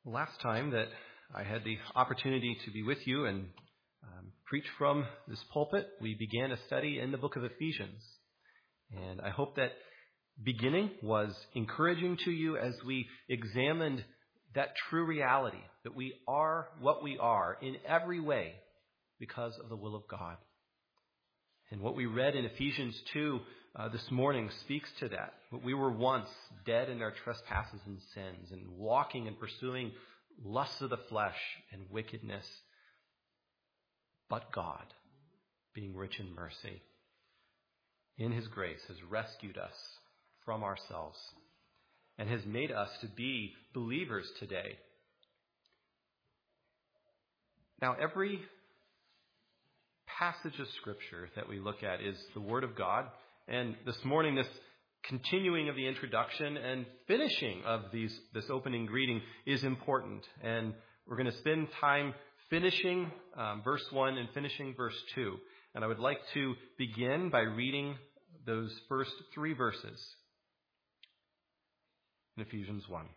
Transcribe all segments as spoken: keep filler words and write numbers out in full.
Last time that I had the opportunity to be with you and um, preach from this pulpit, we began a study in the book of Ephesians. And I hope that beginning was encouraging to you as we examined that true reality, that we are what we are in every way because of the will of God. And what we read in Ephesians two uh, this morning speaks to that. We were once dead in our trespasses and sins and walking and pursuing lusts of the flesh and wickedness. But God, being rich in mercy, in His grace has rescued us from ourselves and has made us to be believers today. Now, every passage of Scripture that we look at is the Word of God. And this morning, this continuing of the introduction and finishing of these this opening greeting is important. And we're going to spend time finishing um, verse one and finishing verse two. And I would like to begin by reading those first three verses in Ephesians one.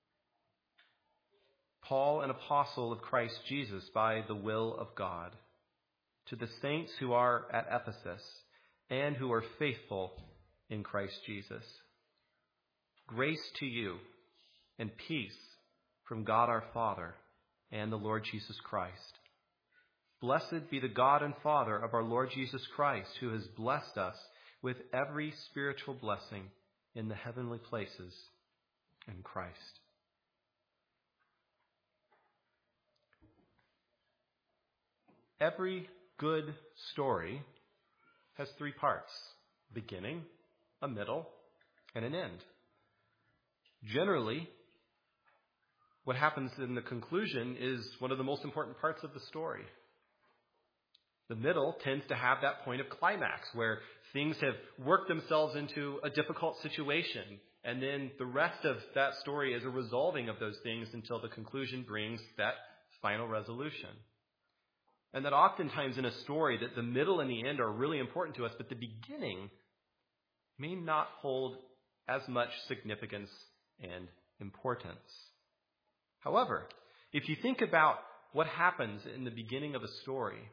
Paul, an apostle of Christ Jesus by the will of God, to the saints who are at Ephesus and who are faithful in Christ Jesus. Grace to you and peace from God our Father and the Lord Jesus Christ. Blessed be the God and Father of our Lord Jesus Christ, who has blessed us with every spiritual blessing in the heavenly places in Christ. Every good story has three parts: beginning, a middle, and an end. Generally, what happens in the conclusion is one of the most important parts of the story. The middle tends to have that point of climax where things have worked themselves into a difficult situation, and then the rest of that story is a resolving of those things until the conclusion brings that final resolution. And that oftentimes in a story that the middle and the end are really important to us, but the beginning may not hold as much significance and importance. However, if you think about what happens in the beginning of a story,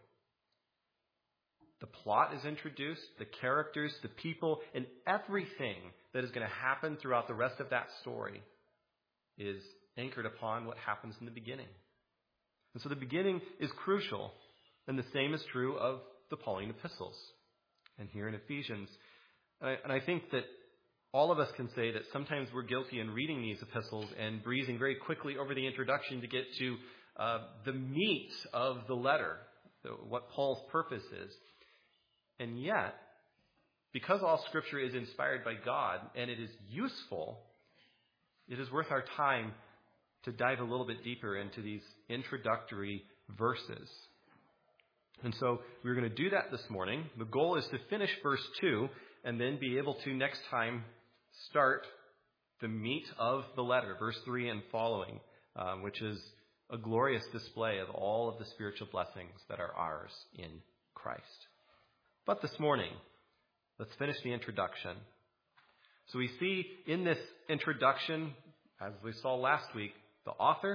the plot is introduced, the characters, the people, and everything that is going to happen throughout the rest of that story is anchored upon what happens in the beginning. And so the beginning is crucial. And the same is true of the Pauline epistles and here in Ephesians. And I, and I think that all of us can say that sometimes we're guilty in reading these epistles and breezing very quickly over the introduction to get to uh, the meat of the letter, the, what Paul's purpose is. And yet, because all Scripture is inspired by God and it is useful, it is worth our time to dive a little bit deeper into these introductory verses. And so we're going to do that this morning. The goal is to finish verse two and then be able to next time start the meat of the letter, verse three and following, um, which is a glorious display of all of the spiritual blessings that are ours in Christ. But this morning, let's finish the introduction. So we see in this introduction, as we saw last week, the author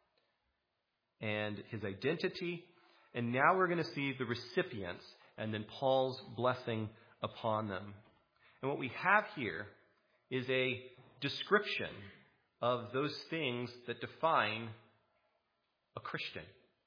and his identity. And now we're going to see the recipients and then Paul's blessing upon them. And what we have here is a description of those things that define a Christian.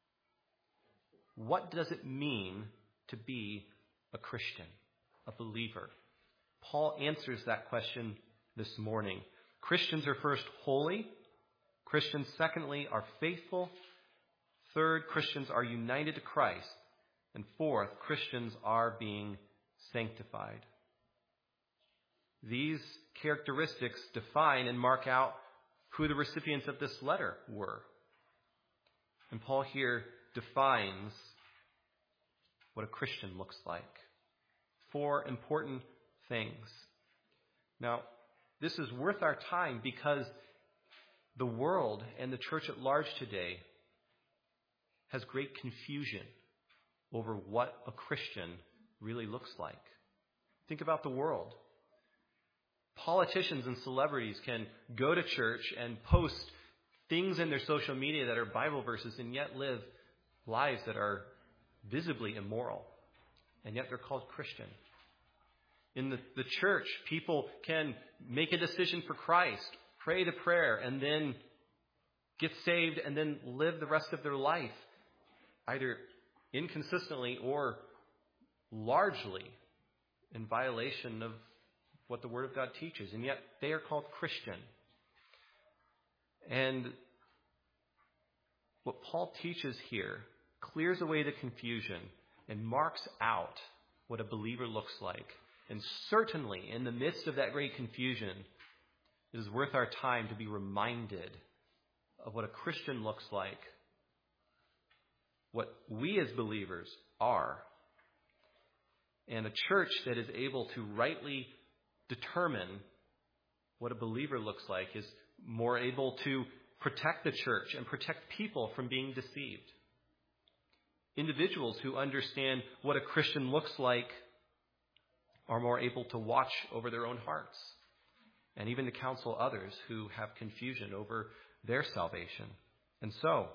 What does it mean to be a Christian, a believer? Paul answers that question this morning. Christians are first holy. Christians, secondly, are faithful. Third, Christians are united to Christ. And fourth, Christians are being sanctified. These characteristics define and mark out who the recipients of this letter were. And Paul here defines what a Christian looks like. Four important things. Now, this is worth our time because the world and the church at large today has great confusion over what a Christian really looks like. Think about the world. Politicians and celebrities can go to church and post things in their social media that are Bible verses and yet live lives that are visibly immoral. And yet they're called Christian. In the, the church, people can make a decision for Christ, pray the prayer, and then get saved and then live the rest of their life, either inconsistently or largely in violation of what the Word of God teaches. And yet they are called Christian. And what Paul teaches here clears away the confusion and marks out what a believer looks like. And certainly, in the midst of that great confusion, it is worth our time to be reminded of what a Christian looks like, what we as believers are, and a church that is able to rightly determine what a believer looks like is more able to protect the church and protect people from being deceived. Individuals who understand what a Christian looks like are more able to watch over their own hearts and even to counsel others who have confusion over their salvation. And so,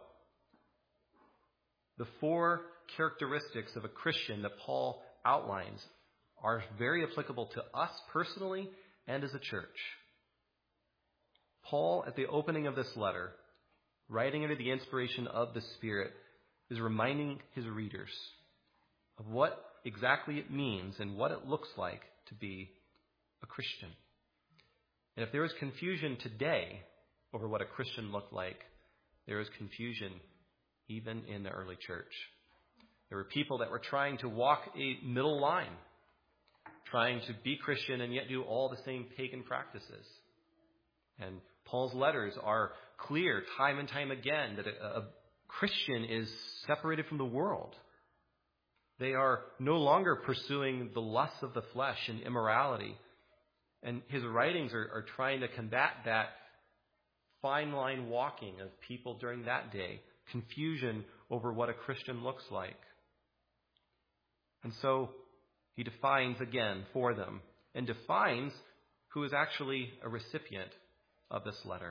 the four characteristics of a Christian that Paul outlines are very applicable to us personally and as a church. Paul, at the opening of this letter, writing under the inspiration of the Spirit, is reminding his readers of what exactly it means and what it looks like to be a Christian. And if there is confusion today over what a Christian looked like, there is confusion even in the early church. There were people that were trying to walk a middle line, trying to be Christian and yet do all the same pagan practices. And Paul's letters are clear time and time again that a, a Christian is separated from the world. They are no longer pursuing the lusts of the flesh and immorality. And his writings are, are trying to combat that fine line walking of people during that day, confusion over what a Christian looks like. And so he defines again for them and defines who is actually a recipient of this letter.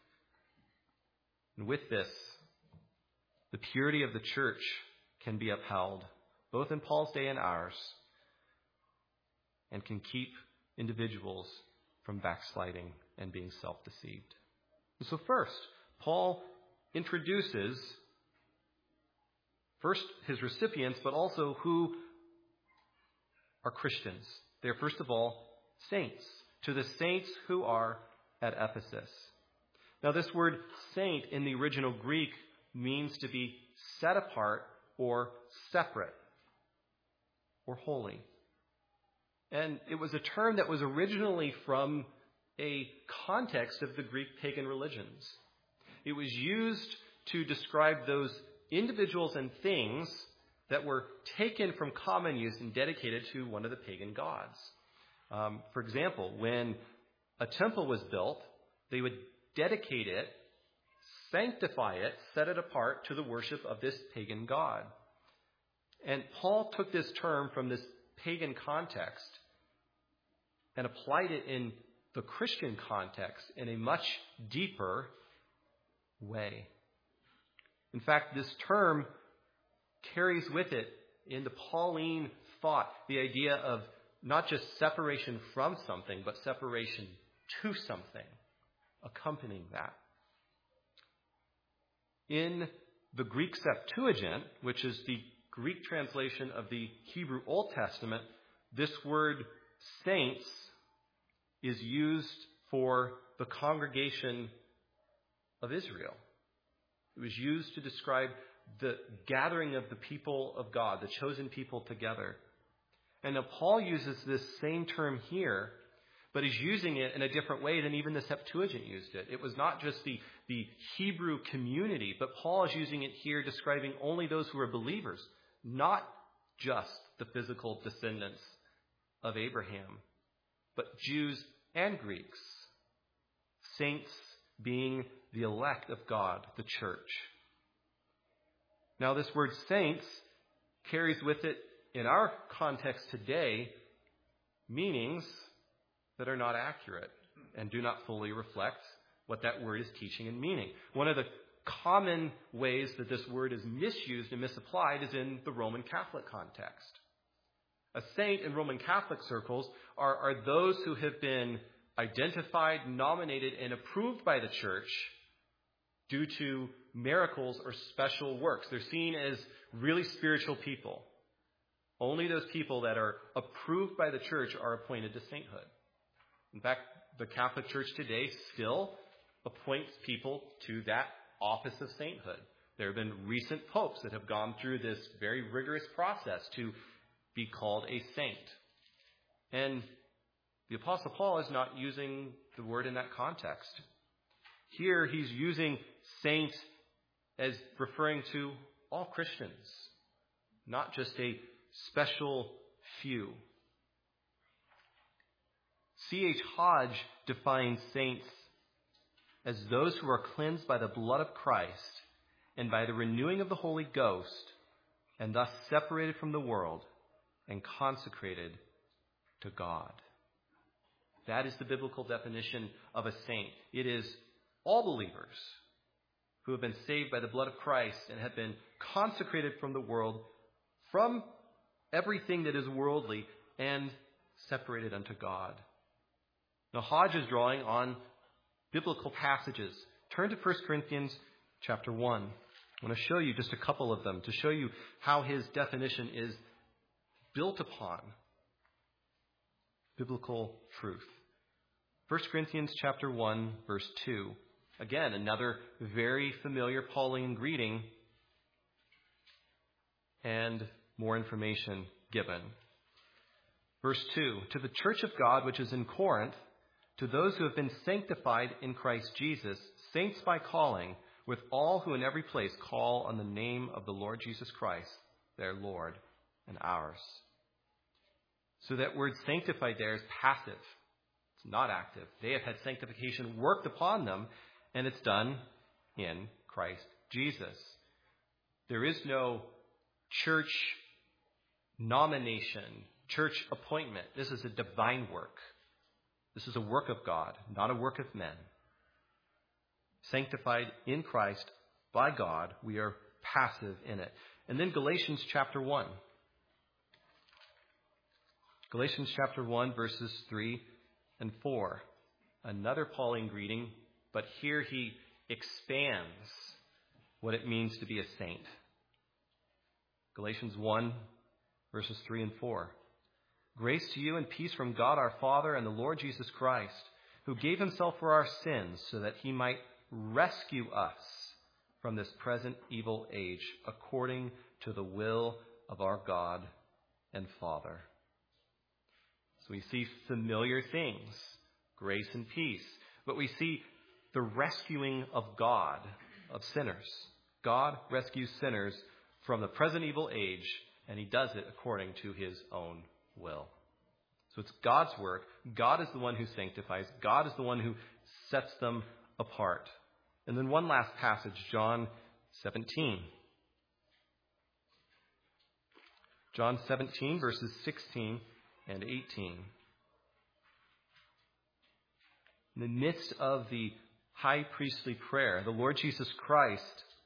And with this, the purity of the church can be upheld, both in Paul's day and ours, and can keep individuals from backsliding and being self-deceived. And so first, Paul introduces first his recipients, but also who are Christians. They are, first of all, saints. To the saints who are at Ephesus. Now, this word saint in the original Greek means to be set apart or separate or holy. And it was a term that was originally from a context of the Greek pagan religions. It was used to describe those individuals and things that were taken from common use and dedicated to one of the pagan gods. Um, for example, when a temple was built, they would dedicate it, sanctify it, set it apart to the worship of this pagan god. And Paul took this term from this pagan context and applied it in the Christian context in a much deeper way. In fact, this term carries with it in the Pauline thought the idea of not just separation from something, but separation to something, accompanying that. In the Greek Septuagint, which is the Greek translation of the Hebrew Old Testament, this word saints is used for the congregation of Israel. It was used to describe the gathering of the people of God, the chosen people together. And now Paul uses this same term here, but he's using it in a different way than even the Septuagint used it. It was not just the, the Hebrew community, but Paul is using it here describing only those who are believers, not just the physical descendants of Abraham, but Jews and Greeks, saints being the elect of God, the church. Now, this word saints carries with it, in our context today, meanings that are not accurate and do not fully reflect what that word is teaching and meaning. One of the common ways that this word is misused and misapplied is in the Roman Catholic context. A saint in Roman Catholic circles are, are those who have been identified, nominated, and approved by the church due to miracles or special works. They're seen as really spiritual people. Only those people that are approved by the church are appointed to sainthood. In fact, the Catholic Church today still appoints people to that office of sainthood. There have been recent popes that have gone through this very rigorous process to be called a saint. And the Apostle Paul is not using the word in that context. Here he's using saint as referring to all Christians, not just a special few. C H Hodge defines saints as those who are cleansed by the blood of Christ and by the renewing of the Holy Ghost, and thus separated from the world and consecrated to God. That is the biblical definition of a saint. It is all believers who have been saved by the blood of Christ and have been consecrated from the world, from everything that is worldly, and separated unto God. Now, Hodge is drawing on biblical passages. Turn to First Corinthians chapter one. I want to show you just a couple of them to show you how his definition is built upon biblical truth. First Corinthians chapter one, verse two. Again, another very familiar Pauline greeting and more information given. Verse two, to the church of God which is in Corinth, to those who have been sanctified in Christ Jesus, saints by calling, with all who in every place call on the name of the Lord Jesus Christ, their Lord and ours. So that word sanctified there is passive. It's not active. They have had sanctification worked upon them, and it's done in Christ Jesus. There is no church nomination, church appointment. This is a divine work. This is a work of God, not a work of men. Sanctified in Christ by God, we are passive in it. And then Galatians chapter one. Galatians chapter one, verses three and four. Another Pauline greeting, but here he expands what it means to be a saint. Galatians one, verses three and four. Grace to you and peace from God our Father and the Lord Jesus Christ, who gave himself for our sins so that he might rescue us from this present evil age, according to the will of our God and Father. So we see familiar things, grace and peace, but we see the rescuing of God, of sinners. God rescues sinners from the present evil age, and he does it according to his own will. So it's God's work. God is the one who sanctifies. God is the one who sets them apart. And then one last passage, John seventeen. John seventeen, verses sixteen and eighteen. In the midst of the high priestly prayer, the Lord Jesus Christ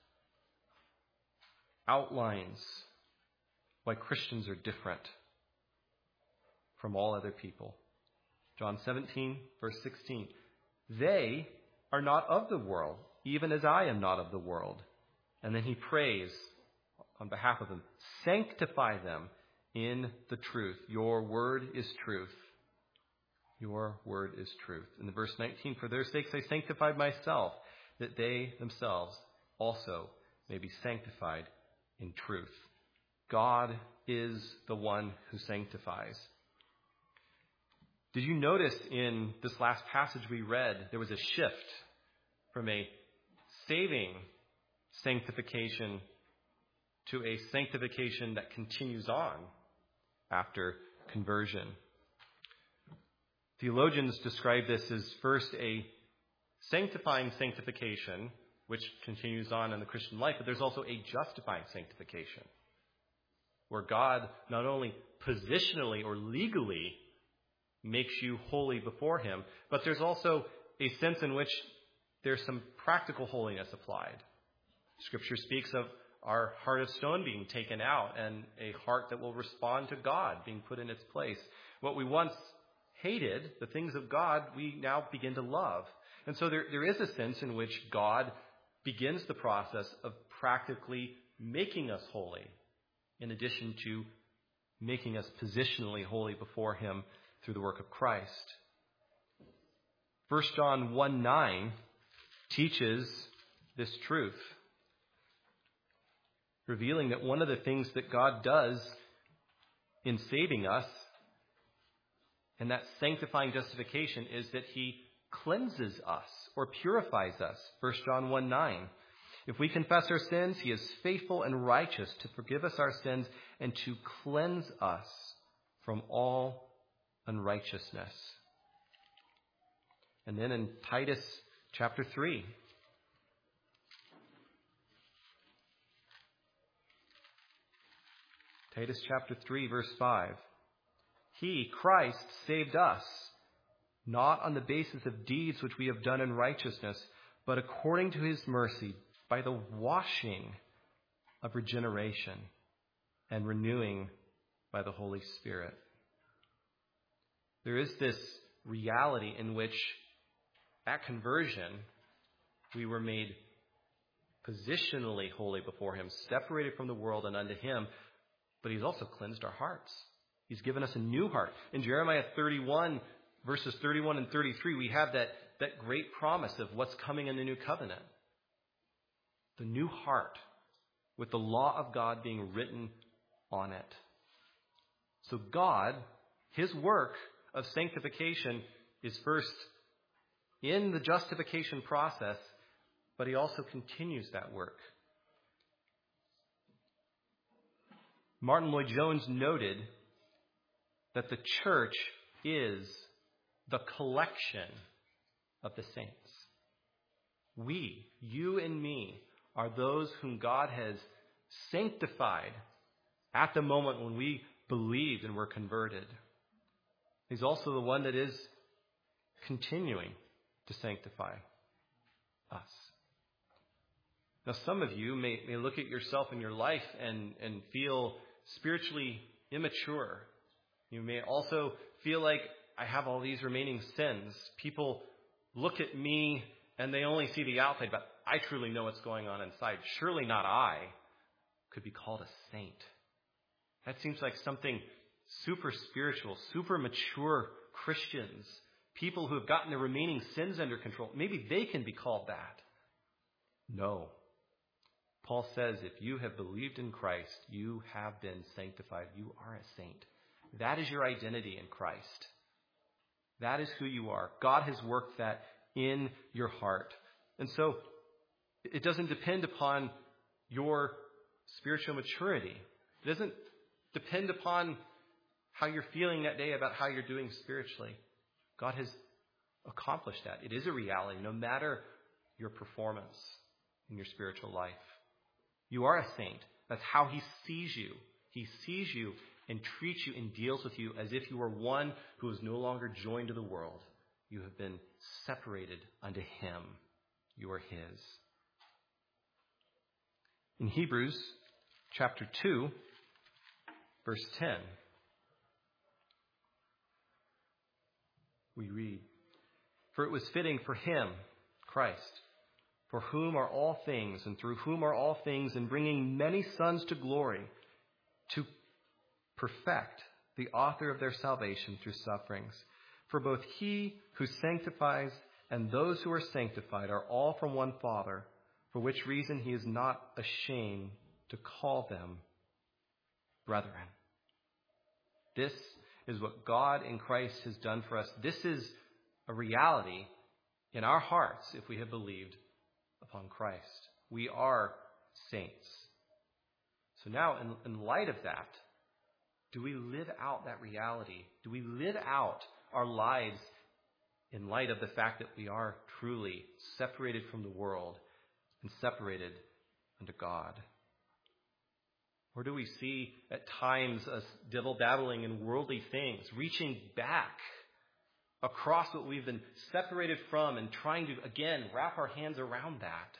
outlines why Christians are different from all other people. John seventeen, verse sixteen. They are not of the world, even as I am not of the world. And then he prays on behalf of them. Sanctify them in the truth. Your word is truth. Your word is truth. In the verse nineteen, for their sakes I sanctified myself, that they themselves also may be sanctified in truth. God is the one who sanctifies. Did you notice in this last passage we read, there was a shift from a saving sanctification to a sanctification that continues on after conversion? Theologians describe this as first a sanctifying sanctification, which continues on in the Christian life, but there's also a justifying sanctification, where God not only positionally or legally makes you holy before him, but there's also a sense in which there's some practical holiness applied. Scripture speaks of our heart of stone being taken out and a heart that will respond to God being put in its place. What we once hated, the things of God, we now begin to love. And so there, there is a sense in which God begins the process of practically making us holy, in addition to making us positionally holy before him through the work of Christ. First John one nine teaches this truth, revealing that one of the things that God does in saving us, and that sanctifying justification, is that he cleanses us or purifies us. First John one nine. If we confess our sins, he is faithful and righteous to forgive us our sins and to cleanse us from all unrighteousness. And then in Titus chapter three, Titus chapter three, verse five. He, Christ, saved us, not on the basis of deeds which we have done in righteousness, but according to his mercy, by the washing of regeneration and renewing by the Holy Spirit. There is this reality in which at conversion we were made positionally holy before him, separated from the world and unto him, but he's also cleansed our hearts. He's given us a new heart. In Jeremiah thirty-one, verses thirty-one and thirty-three, we have that, that great promise of what's coming in the new covenant. The new heart with the law of God being written on it. So God, his work of sanctification is first in the justification process, but he also continues that work. Martin Lloyd-Jones noted that the church is the collection of the saints. We, you and me, are those whom God has sanctified at the moment when we believed and were converted. He's also the one that is continuing to sanctify us. Now, some of you may, may look at yourself in your life and, and feel spiritually immature. You may also feel like, I have all these remaining sins. People look at me and they only see the outside, but I truly know what's going on inside. Surely not I could be called a saint. That seems like something super spiritual, super mature Christians, people who have gotten their remaining sins under control. Maybe they can be called that. No. Paul says, if you have believed in Christ, you have been sanctified. You are a saint. That is your identity in Christ. That is who you are. God has worked that in your heart. And so it doesn't depend upon your spiritual maturity. It doesn't depend upon how you're feeling that day about how you're doing spiritually. God has accomplished that. It is a reality, no matter your performance in your spiritual life. You are a saint. That's how he sees you. He sees you and treats you and deals with you as if you were one who is no longer joined to the world. You have been separated unto him. You are his. In Hebrews chapter two, verse ten, we read, "For it was fitting for him, Christ, for whom are all things, and through whom are all things, in bringing many sons to glory, to perfect the author of their salvation through sufferings. For both he who sanctifies and those who are sanctified are all from one Father, for which reason he is not ashamed to call them brethren." This is what God in Christ has done for us. This is a reality in our hearts if we have believed upon Christ. We are saints. So now, in, in light of that, do we live out that reality? Do we live out our lives in light of the fact that we are truly separated from the world and separated unto God? Or do we see at times us dibble-dabbling in worldly things, reaching back across what we've been separated from and trying to, again, wrap our hands around that.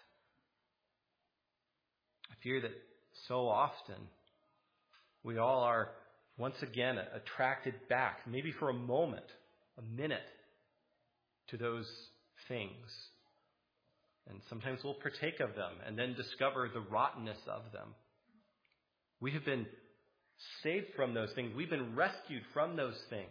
I fear that so often we all are once again attracted back, maybe for a moment, a minute, to those things. And sometimes we'll partake of them and then discover the rottenness of them. We have been saved from those things. We've been rescued from those things.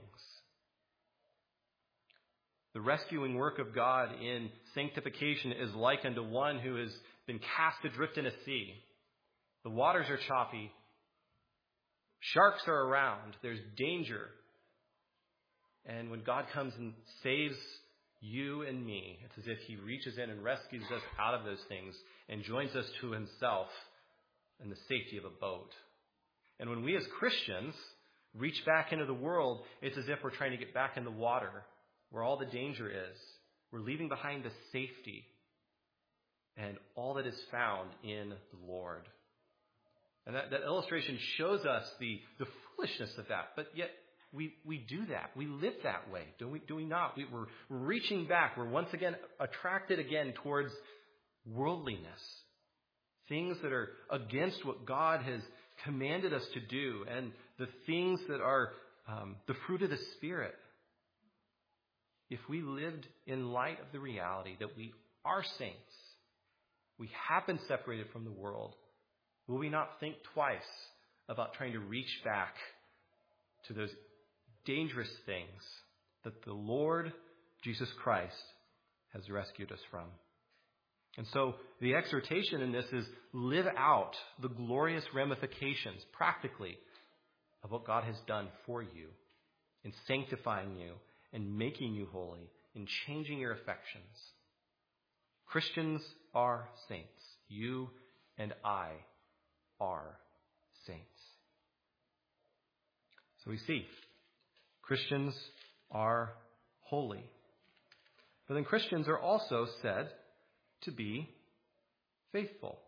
The rescuing work of God in sanctification is like unto one who has been cast adrift in a sea. The waters are choppy. Sharks are around. There's danger. And when God comes and saves you and me, it's as if he reaches in and rescues us out of those things and joins us to himself in the safety of a boat. And when we as Christians reach back into the world, it's as if we're trying to get back in the water where all the danger is. We're leaving behind the safety and all that is found in the Lord. And that, that illustration shows us the, the foolishness of that. But yet we, we do that. We live that way. Do we, do we not? We, we're reaching back. We're once again attracted again towards worldliness. Things that are against what God has commanded us to do, and the things that are um, the fruit of the Spirit. If we lived in light of the reality that we are saints, we have been separated from the world, will we not think twice about trying to reach back to those dangerous things that the Lord Jesus Christ has rescued us from? And so the exhortation in this is live out the glorious ramifications practically of what God has done for you in sanctifying you and making you holy, in changing your affections. Christians are saints. You and I are saints. So we see Christians are holy. But then Christians are also said to be faithful.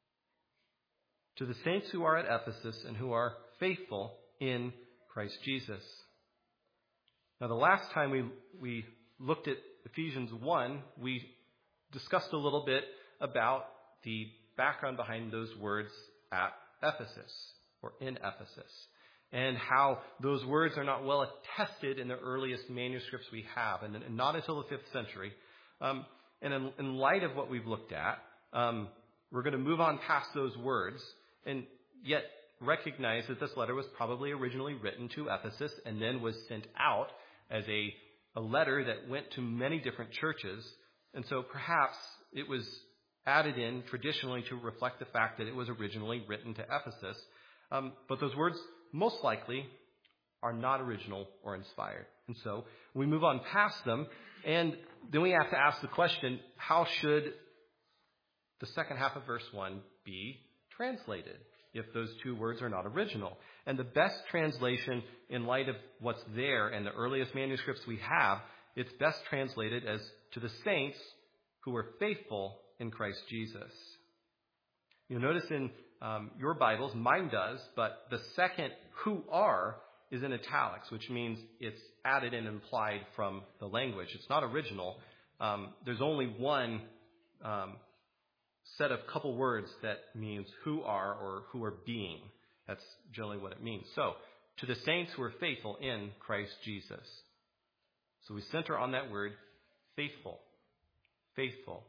To the saints who are at Ephesus and who are faithful in Christ Jesus. Now, the last time we, we looked at Ephesians one, we discussed a little bit about the background behind those words at Ephesus, or in Ephesus, and how those words are not well attested in the earliest manuscripts we have, and, and not until the fifth century. Um, and in, in light of what we've looked at, um, we're going to move on past those words, and yet recognize that this letter was probably originally written to Ephesus and then was sent out as a, a letter that went to many different churches. And so perhaps it was added in traditionally to reflect the fact that it was originally written to Ephesus. Um, but those words most likely are not original or inspired. And so we move on past them, and then we have to ask the question, how should the second half of verse one be translated if those two words are not original? And the best translation in light of what's there in the earliest manuscripts we have, it's best translated as to the saints who were faithful in Christ Jesus. You'll notice in um, your Bibles, mine does, but the second who are is in italics, which means it's added and implied from the language. It's not original. Um, there's only one um, set of couple words that means who are or who are being. That's generally what it means. So, to the saints who are faithful in Christ Jesus. So we center on that word, faithful. Faithful.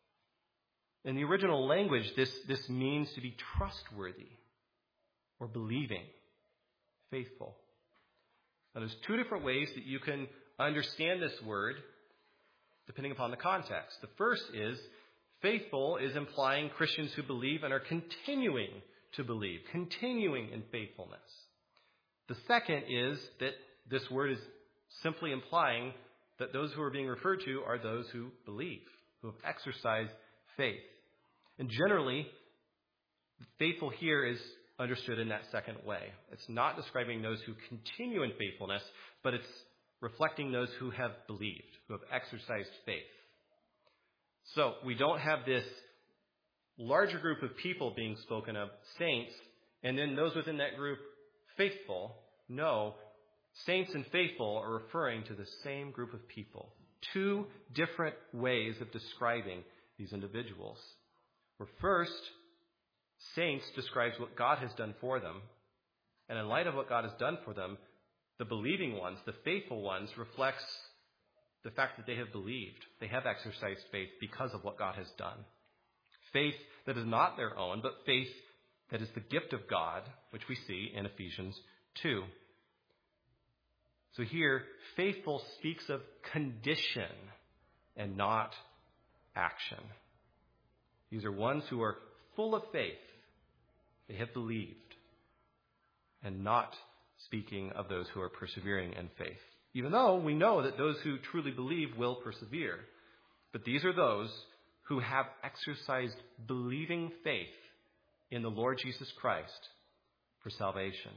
In the original language, this, this means to be trustworthy or believing. Faithful. Now, there's two different ways that you can understand this word depending upon the context. The first is faithful is implying Christians who believe and are continuing to believe, continuing in faithfulness. The second is that this word is simply implying that those who are being referred to are those who believe, who have exercised faith. And generally, faithful here is understood in that second way. It's not describing those who continue in faithfulness, but it's reflecting those who have believed, who have exercised faith. So we don't have this larger group of people being spoken of, saints, and then those within that group, faithful. No, saints and faithful are referring to the same group of people. Two different ways of describing these individuals. Where first, saints describes what God has done for them. And in light of what God has done for them, the believing ones, the faithful ones, reflects the fact that they have believed. They have exercised faith because of what God has done. Faith that is not their own, but faith that is the gift of God, which we see in Ephesians two. So here, faithful speaks of condition and not action. These are ones who are full of faith. They have believed. And not speaking of those who are persevering in faith. Even though we know that those who truly believe will persevere. But these are those who have exercised believing faith in the Lord Jesus Christ for salvation.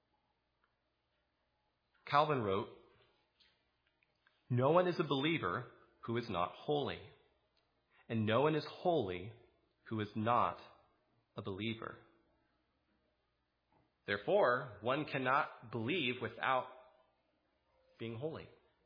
Calvin wrote, "No one is a believer who is not holy, and no one is holy who is not a believer." Therefore, one cannot believe without being holy.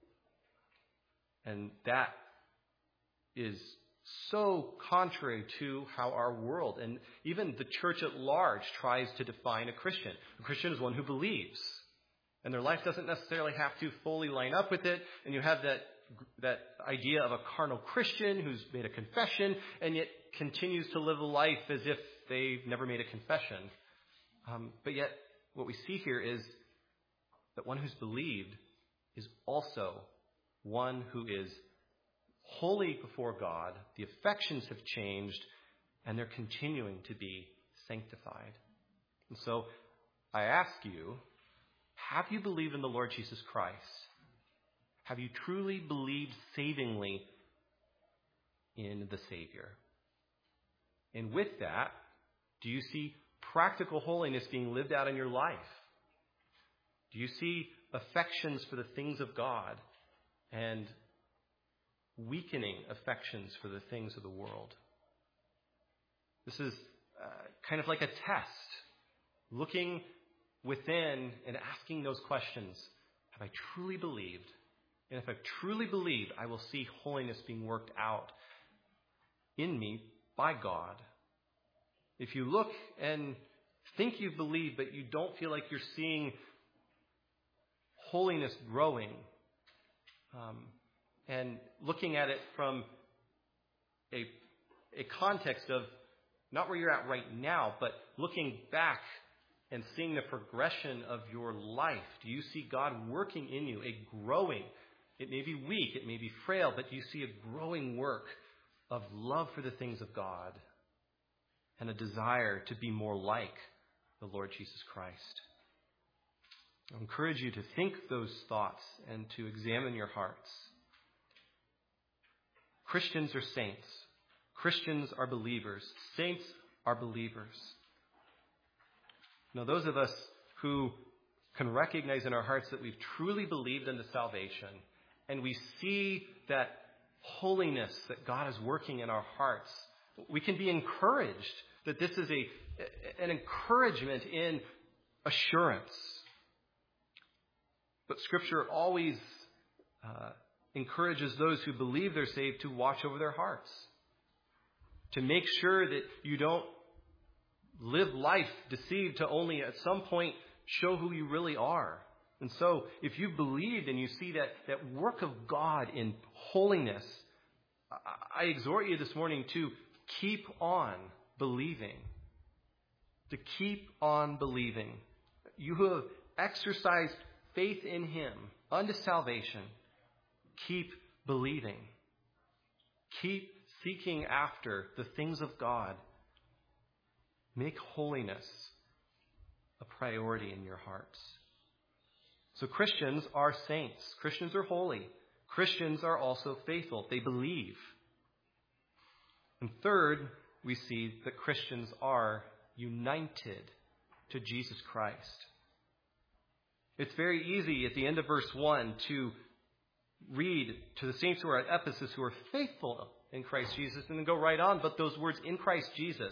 And that is so contrary to how our world and even the church at large tries to define a Christian. A Christian is one who believes. And their life doesn't necessarily have to fully line up with it. And you have that that idea of a carnal Christian who's made a confession and yet continues to live a life as if they've never made a confession. Um, but yet, what we see here is that one who's believed is also one who is holy before God. The affections have changed, and they're continuing to be sanctified. And so, I ask you, have you believed in the Lord Jesus Christ? Have you truly believed savingly in the Savior? And with that, do you see practical holiness being lived out in your life? Do you see affections for the things of God and weakening affections for the things of the world? This is uh, kind of like a test, looking within and asking those questions. Have I truly believed? And if I've truly believed, I will see holiness being worked out in me by God. If you look and think you've believed, but you don't feel like you're seeing holiness growing, um, and looking at it from a, a context of not where you're at right now, but looking back and seeing the progression of your life. Do you see God working in you, a growing? It may be weak, it may be frail, but you see a growing work of love for the things of God and a desire to be more like the Lord Jesus Christ. I encourage you to think those thoughts and to examine your hearts. Christians are saints. Christians are believers. Saints are believers. Now, those of us who can recognize in our hearts that we've truly believed in the salvation, and we see that holiness that God is working in our hearts, we can be encouraged that this is a an encouragement in assurance. But Scripture always uh, encourages those who believe they're saved to watch over their hearts, to make sure that you don't live life deceived to only at some point show who you really are. And so, if you believed and you see that, that work of God in holiness, I, I exhort you this morning to keep on believing. To keep on believing. You who have exercised faith in Him unto salvation, keep believing. Keep seeking after the things of God. Make holiness a priority in your hearts. So Christians are saints. Christians are holy. Christians are also faithful. They believe. And third, we see that Christians are united to Jesus Christ. It's very easy at the end of verse one to read to the saints who are at Ephesus who are faithful in Christ Jesus and then go right on. But those words, in Christ Jesus,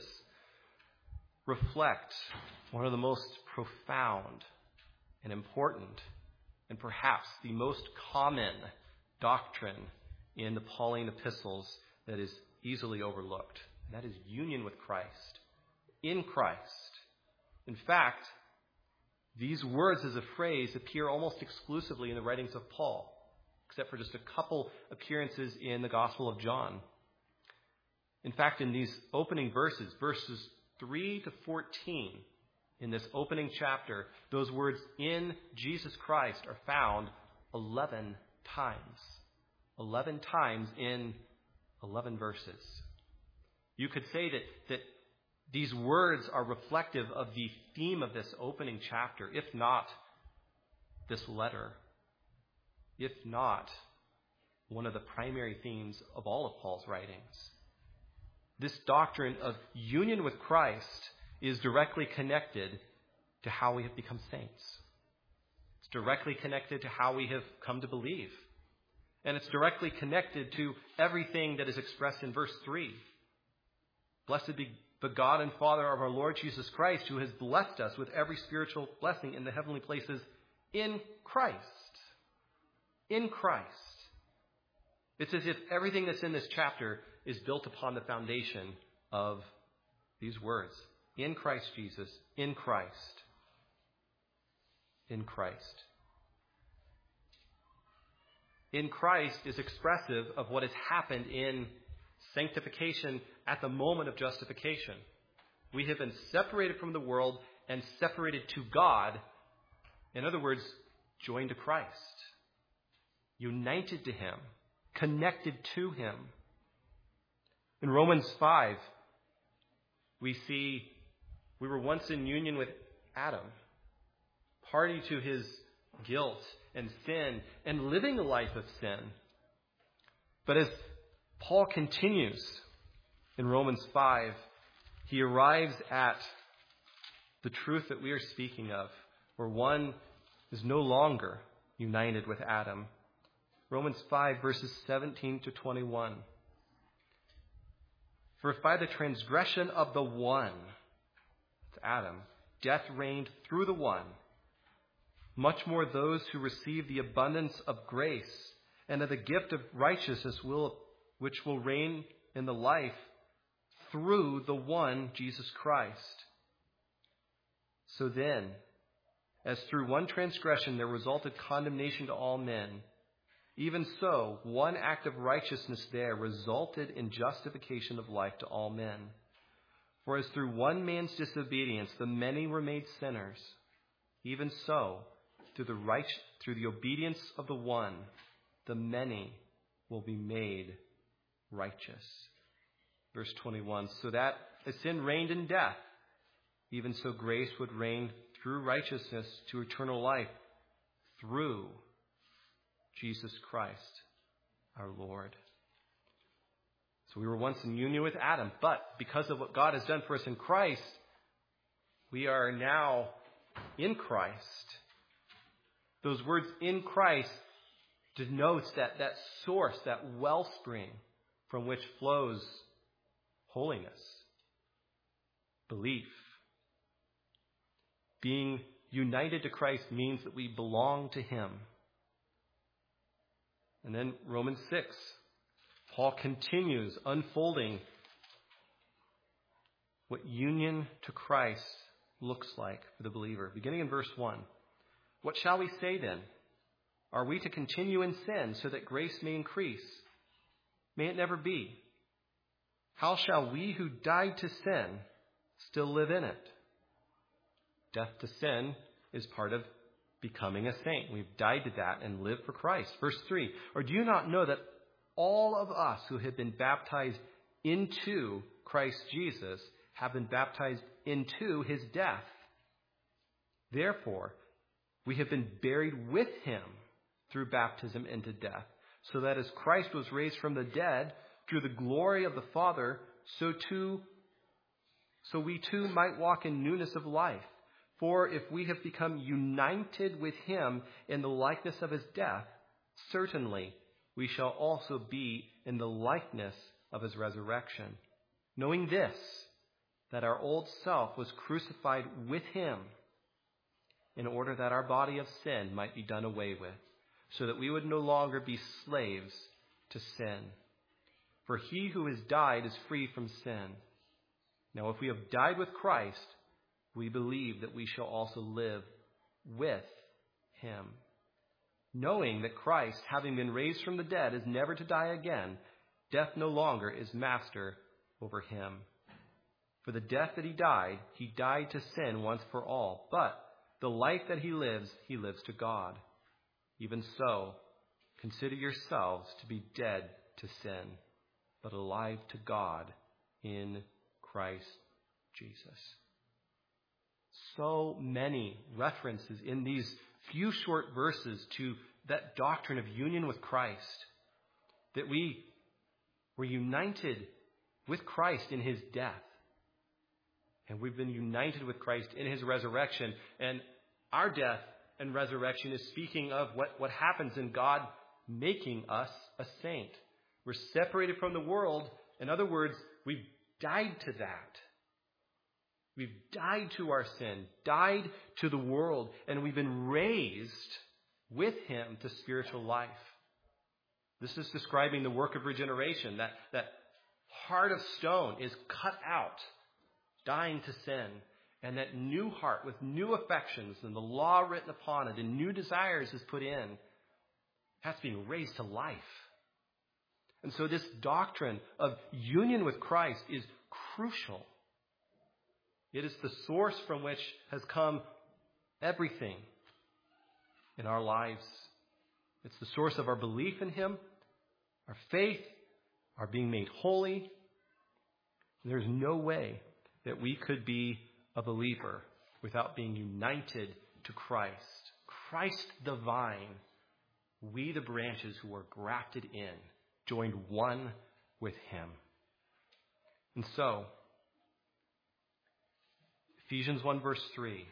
reflect one of the most profound and important and perhaps the most common doctrine in the Pauline epistles that is easily overlooked. And that is union with Christ. In Christ. In fact, these words as a phrase appear almost exclusively in the writings of Paul, except for just a couple appearances in the Gospel of John. In fact, in these opening verses, verses three to fourteen, in this opening chapter, those words "in Jesus Christ" are found eleven times. Eleven times in eleven verses. You could say that, that these words are reflective of the theme of this opening chapter, if not this letter, if not one of the primary themes of all of Paul's writings. This doctrine of union with Christ is directly connected to how we have become saints. It's directly connected to how we have come to believe. And it's directly connected to everything that is expressed in verse three. Blessed be the God and Father of our Lord Jesus Christ, who has blessed us with every spiritual blessing in the heavenly places in Christ. In Christ. It's as if everything that's in this chapter is built upon the foundation of these words. In Christ Jesus. In Christ. In Christ. In Christ is expressive of what has happened in sanctification at the moment of justification. We have been separated from the world and separated to God. In other words, joined to Christ. United to Him. Connected to Him. In Romans five, we see we were once in union with Adam, party to his guilt and sin, and living a life of sin. But as Paul continues in Romans five, he arrives at the truth that we are speaking of, where one is no longer united with Adam. Romans five, verses seventeen to twenty-one. For if by the transgression of the one, that's Adam, death reigned through the one, much more those who receive the abundance of grace and of the gift of righteousness will, which will reign in the life through the one, Jesus Christ. So then, as through one transgression there resulted condemnation to all men, even so, one act of righteousness there resulted in justification of life to all men. For as through one man's disobedience the many were made sinners, even so, through the right, through the obedience of the one, the many will be made righteous. Verse twenty-one, so that as sin reigned in death, even so grace would reign through righteousness to eternal life through Jesus Christ, our Lord. So we were once in union with Adam, but because of what God has done for us in Christ, we are now in Christ. Those words in Christ denotes that, that source, that wellspring from which flows holiness, belief. Being united to Christ means that we belong to Him. And then Romans six, Paul continues unfolding what union to Christ looks like for the believer. Beginning in verse one. What shall we say then? Are we to continue in sin so that grace may increase? May it never be. How shall we who died to sin still live in it? Death to sin is part of becoming a saint. We've died to that and live for Christ. Verse three, or do you not know that all of us who have been baptized into Christ Jesus have been baptized into His death? Therefore, we have been buried with Him through baptism into death, so that as Christ was raised from the dead through the glory of the Father, so too, so we too might walk in newness of life. For if we have become united with Him in the likeness of His death, certainly we shall also be in the likeness of His resurrection. Knowing this, that our old self was crucified with Him, in order that our body of sin might be done away with, so that we would no longer be slaves to sin. For he who has died is free from sin. Now, if we have died with Christ, we believe that we shall also live with him. Knowing that Christ, having been raised from the dead, is never to die again, death no longer is master over him. For the death that he died, he died to sin once for all. But the life that he lives, he lives to God. Even so, consider yourselves to be dead to sin, but alive to God in Christ Jesus. So many references in these few short verses to that doctrine of union with Christ, that we were united with Christ in his death, and we've been united with Christ in his resurrection. And our death and resurrection is speaking of what, what happens in God making us a saint. We're separated from the world. In other words, we've died to that. We've died to our sin, died to the world, and we've been raised with him to spiritual life. This is describing the work of regeneration. That, that heart of stone is cut out, dying to sin. And that new heart with new affections and the law written upon it and new desires is put in. That's being raised to life. And so this doctrine of union with Christ is crucial. It is the source from which has come everything in our lives. It's the source of our belief in him, our faith, our being made holy. There's no way that we could be a believer without being united to Christ. Christ the vine, we the branches who are grafted in, joined one with him. And so, Ephesians one verse three,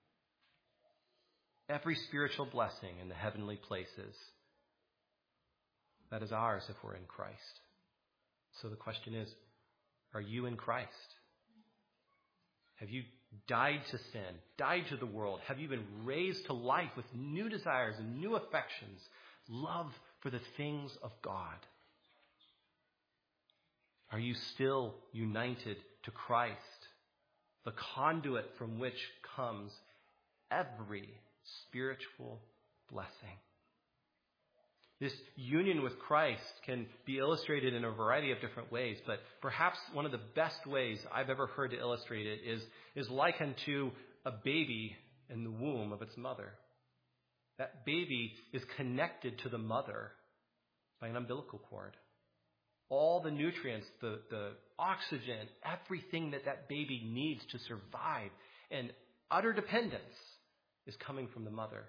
every spiritual blessing in the heavenly places, that is ours if we're in Christ. So the question is, are you in Christ? Have you died to sin, died to the world? Have you been raised to life with new desires and new affections, love for the things of God? Are you still united to Christ, the conduit from which comes every spiritual blessing? This union with Christ can be illustrated in a variety of different ways, but perhaps one of the best ways I've ever heard to illustrate it is, is likened to a baby in the womb of its mother. That baby is connected to the mother by an umbilical cord. All the nutrients, the, the oxygen, everything that that baby needs to survive and utter dependence is coming from the mother.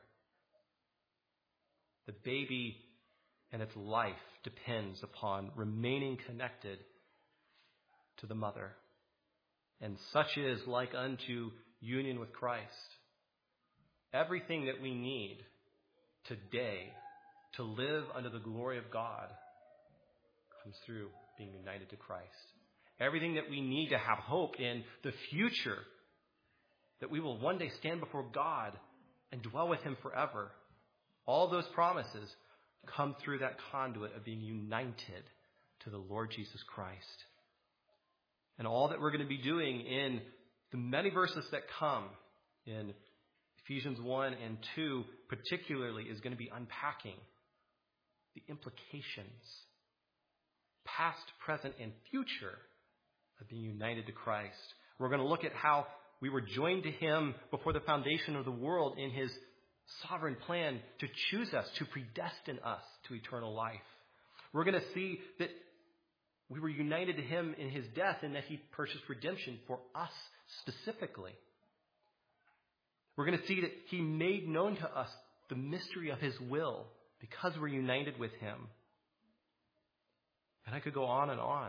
The baby and its life depends upon remaining connected to the mother. And such is like unto union with Christ. Everything that we need today to live under the glory of God comes through being united to Christ. Everything that we need to have hope in the future, that we will one day stand before God and dwell with him forever, all those promises come through that conduit of being united to the Lord Jesus Christ. And all that we're going to be doing in the many verses that come in Ephesians one and two particularly is going to be unpacking the implications, past, present, and future of being united to Christ. We're going to look at how we were joined to him before the foundation of the world in his sovereign plan to choose us, to predestine us to eternal life. We're going to see that we were united to him in his death and that he purchased redemption for us specifically. We're going to see that he made known to us the mystery of his will because we're united with him. And I could go on and on.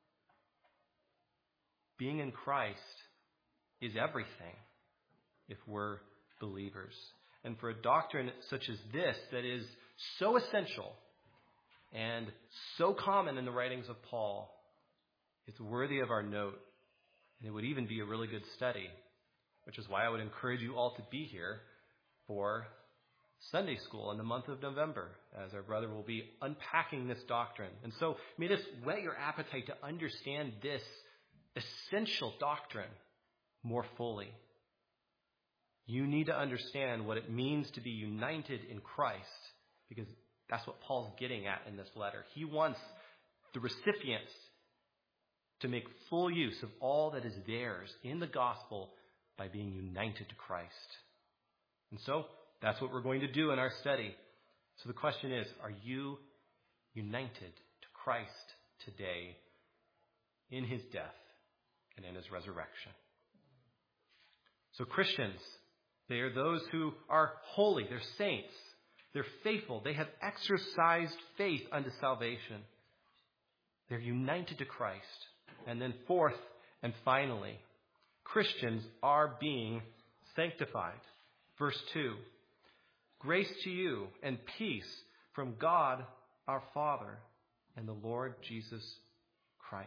Being in Christ is everything if we're believers. And for a doctrine such as this that is so essential and so common in the writings of Paul, it's worthy of our note. And it would even be a really good study, which is why I would encourage you all to be here for Sunday school in the month of November, as our brother will be unpacking this doctrine. And so may this whet your appetite to understand this essential doctrine more fully. You need to understand what it means to be united in Christ, because that's what Paul's getting at in this letter. He wants the recipients to make full use of all that is theirs in the gospel by being united to Christ. And so that's what we're going to do in our study. So the question is, are you united to Christ today in his death and in his resurrection? So Christians, they are those who are holy. They're saints. They're faithful. They have exercised faith unto salvation. They're united to Christ. And then fourth and finally, Christians are being sanctified. Verse two, grace to you and peace from God our Father and the Lord Jesus Christ.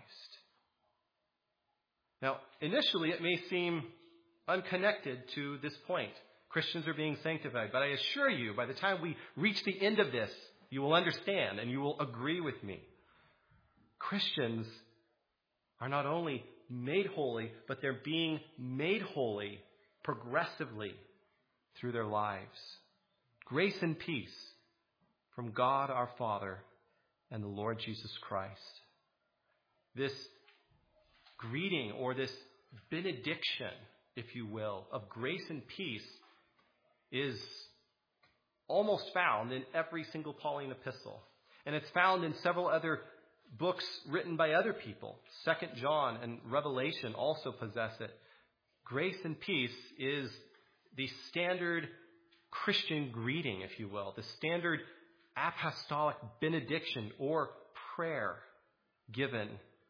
Now, initially it may seem unconnected to this point. Christians are being sanctified. But I assure you, by the time we reach the end of this, you will understand and you will agree with me. Christians are not only made holy, but they're being made holy progressively through their lives. Grace and peace from God our Father and the Lord Jesus Christ. This greeting, or this benediction, if you will, of grace and peace is almost found in every single Pauline epistle. And it's found in several other books written by other people. Second John and Revelation also possess it. Grace and peace is the standard Christian greeting, if you will, the standard apostolic benediction or prayer given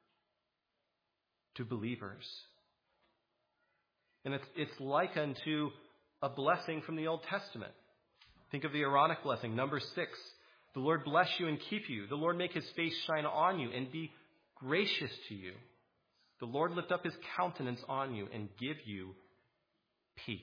to believers. And it's, it's like unto a blessing from the Old Testament. Think of the Aaronic blessing, number six. The Lord bless you and keep you. The Lord make his face shine on you and be gracious to you. The Lord lift up his countenance on you and give you peace.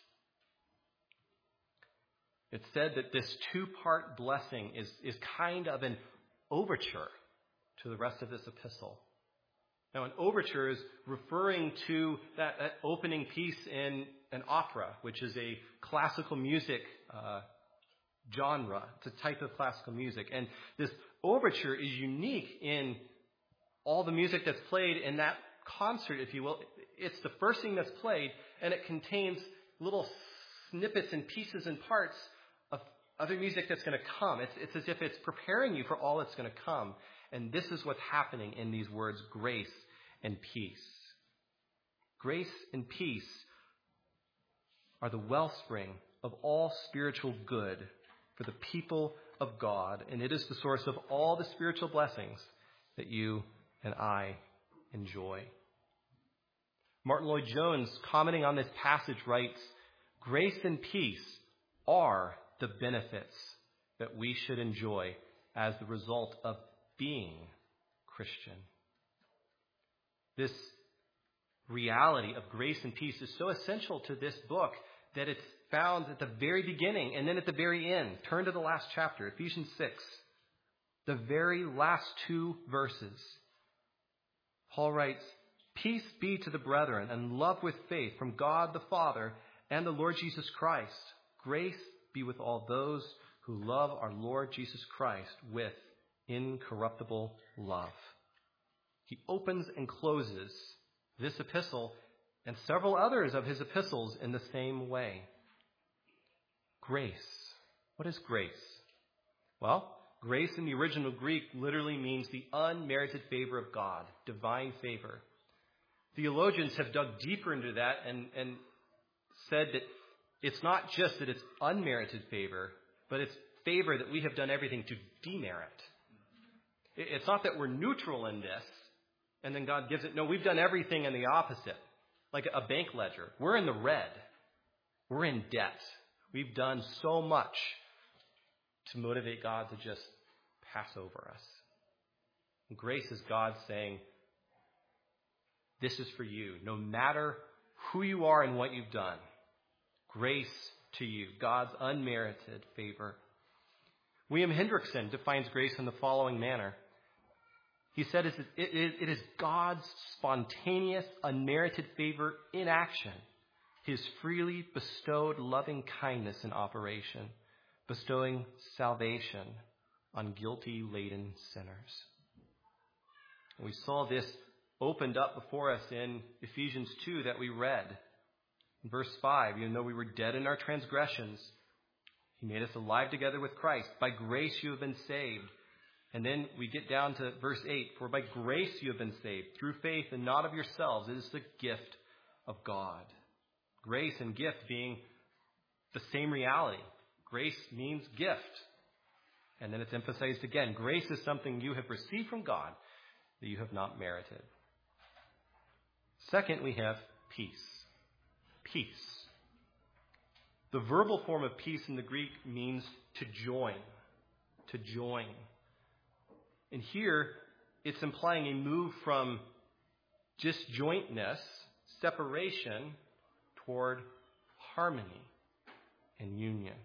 It's said that this two-part blessing is, is kind of an overture to the rest of this epistle. Now, an overture is referring to that, that opening piece in an opera, which is a classical music uh, genre. It's a type of classical music. And this overture is unique in all the music that's played in that concert, if you will. It's the first thing that's played, and it contains little snippets and pieces and parts of other music that's going to come. It's, it's as if it's preparing you for all that's going to come. And this is what's happening in these words, grace and peace. Grace and peace are the wellspring of all spiritual good for the people of God, and it is the source of all the spiritual blessings that you and I enjoy. Martin Lloyd-Jones, commenting on this passage, writes, grace and peace are the benefits that we should enjoy as the result of being Christian. This reality of grace and peace is so essential to this book that it's found at the very beginning and then at the very end. Turn to the last chapter, Ephesians six. The very last two verses. Paul writes, peace be to the brethren and love with faith from God the Father and the Lord Jesus Christ. Grace be with all those who love our Lord Jesus Christ with incorruptible love. He opens and closes this epistle and several others of his epistles in the same way. Grace. What is grace? Well, grace in the original Greek literally means the unmerited favor of God, divine favor. Theologians have dug deeper into that and, and said that it's not just that it's unmerited favor, but it's favor that we have done everything to demerit. It's not that we're neutral in this and then God gives it. No, we've done everything in the opposite. Like a bank ledger. We're in the red. We're in debt. We've done so much to motivate God to just pass over us. And grace is God saying, this is for you. No matter who you are and what you've done, grace to you, God's unmerited favor. William Hendrickson defines grace in the following manner. He said it, it, it is God's spontaneous, unmerited favor in action, his freely bestowed loving kindness in operation, bestowing salvation on guilty-laden sinners. We saw this opened up before us in Ephesians two that we read. In verse five, even though we were dead in our transgressions, he made us alive together with Christ. By grace you have been saved. And then we get down to verse eight. For by grace you have been saved, through faith and not of yourselves. It is the gift of God. Grace and gift being the same reality. Grace means gift. And then it's emphasized again. Grace is something you have received from God that you have not merited. Second, we have peace. Peace. The verbal form of peace in the Greek means to join. To join. And here, it's implying a move from disjointness, separation, toward harmony and union.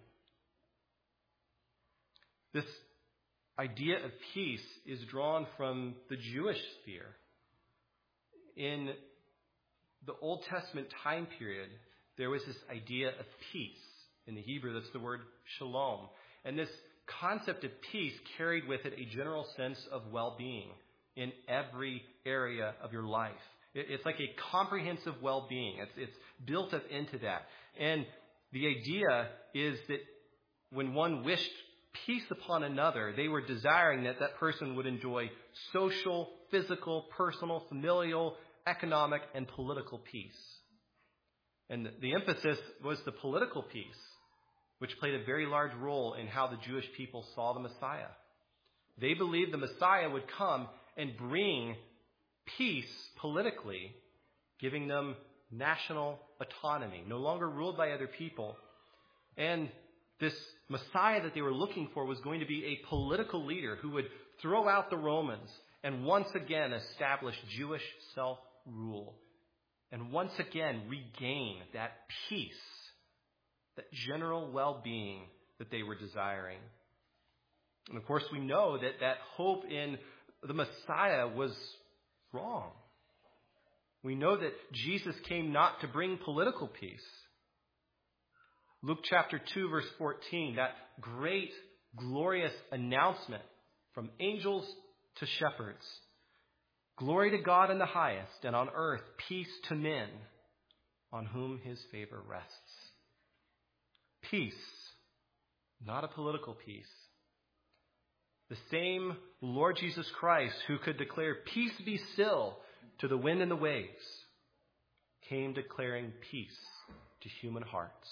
This idea of peace is drawn from the Jewish sphere. In the Old Testament time period, there was this idea of peace. In the Hebrew, that's the word shalom. And this concept of peace carried with it a general sense of well-being in every area of your life. It's like a comprehensive well-being. It's, it's built up into that. And the idea is that when one wished peace upon another, they were desiring that that person would enjoy social, physical, personal, familial, economic, and political peace. And the, the emphasis was the political peace, which played a very large role in how the Jewish people saw the Messiah. They believed the Messiah would come and bring peace politically, giving them national autonomy, no longer ruled by other people. And this Messiah that they were looking for was going to be a political leader who would throw out the Romans and once again establish Jewish self-rule and once again regain that peace, that general well-being that they were desiring. And of course, we know that that hope in the Messiah was wrong. We know that Jesus came not to bring political peace. Luke chapter two, verse fourteen, that great, glorious announcement from angels to shepherds. Glory to God in the highest, and on earth peace to men on whom his favor rests. Peace, not a political peace. The same Lord Jesus Christ who could declare peace be still to the wind and the waves came declaring peace to human hearts.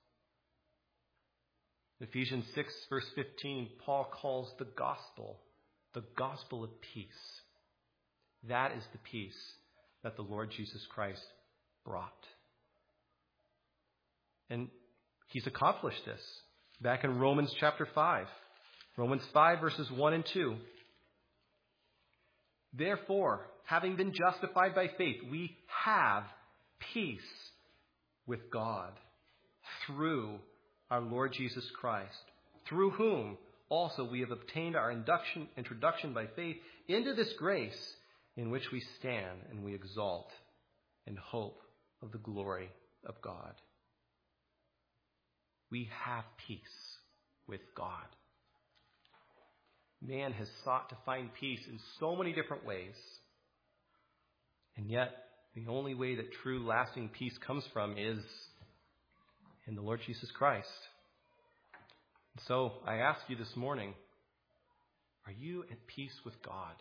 Ephesians six, verse fifteen, Paul calls the gospel the gospel of peace. That is the peace that the Lord Jesus Christ brought. And he's accomplished this back in Romans chapter five. Romans five, verses one and two. Therefore, having been justified by faith, we have peace with God through our Lord Jesus Christ, through whom also we have obtained our induction, introduction by faith into this grace in which we stand and we exalt in hope of the glory of God. We have peace with God. Man has sought to find peace in so many different ways. And yet, the only way that true lasting peace comes from is in the Lord Jesus Christ. So I ask you this morning, are you at peace with God?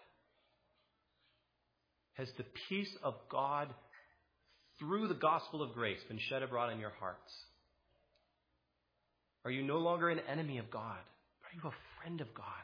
Has the peace of God through the gospel of grace been shed abroad in your hearts? Are you no longer an enemy of God? Are you a friend of God?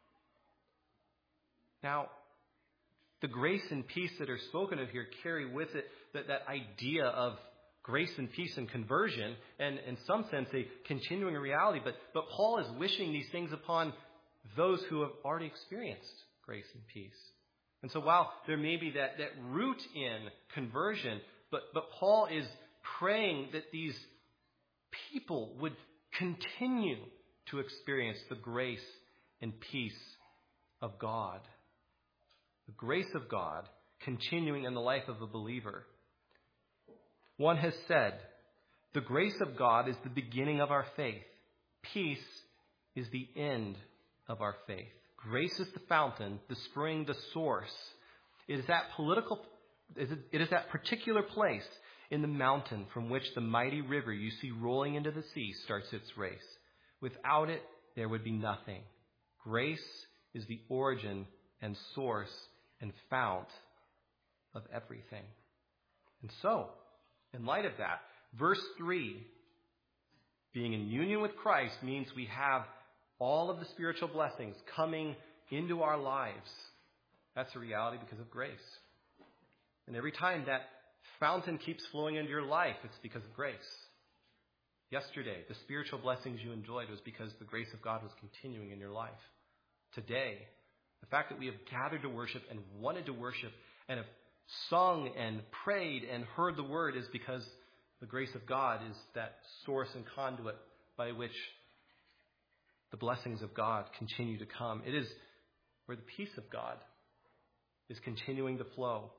Now, the grace and peace that are spoken of here carry with it that, that idea of grace and peace and conversion, and in some sense a continuing reality. But, but Paul is wishing these things upon those who have already experienced grace and peace. And so while there may be that, that root in conversion, but, but Paul is praying that these people would continue to experience the grace and peace of God. The grace of God continuing in the life of a believer. One has said, the grace of God is the beginning of our faith. Peace is the end of our faith. Grace is the fountain, the spring, the source. It is that political, it is that particular place in the mountain from which the mighty river you see rolling into the sea starts its race. Without it, there would be nothing. Grace is the origin and source and fount of everything. And so, in light of that, verse three, being in union with Christ means we have all of the spiritual blessings coming into our lives. That's a reality because of grace. And every time that fountain keeps flowing into your life, it's because of grace. Yesterday, the spiritual blessings you enjoyed was because the grace of God was continuing in your life. Today, the fact that we have gathered to worship and wanted to worship and have sung and prayed and heard the word is because the grace of God is that source and conduit by which the blessings of God continue to come. It is where the peace of God is continuing to flow.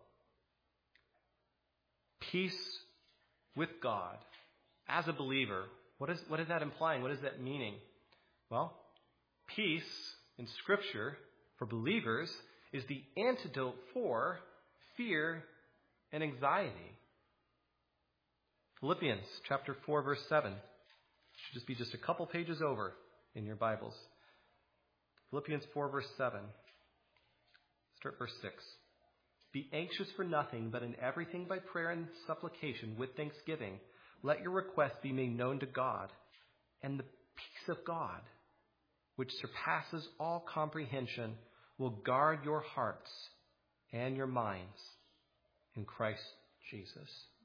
Peace with God. As a believer, what is, what is that implying? What is that meaning? Well, peace in Scripture for believers is the antidote for fear and anxiety. Philippians chapter four, verse seven. Should just be just a couple pages over in your Bibles. Philippians four, verse seven. Start verse six. Be anxious for nothing, but in everything by prayer and supplication with thanksgiving, let your requests be made known to God. And the peace of God, which surpasses all comprehension, will guard your hearts and your minds in Christ Jesus.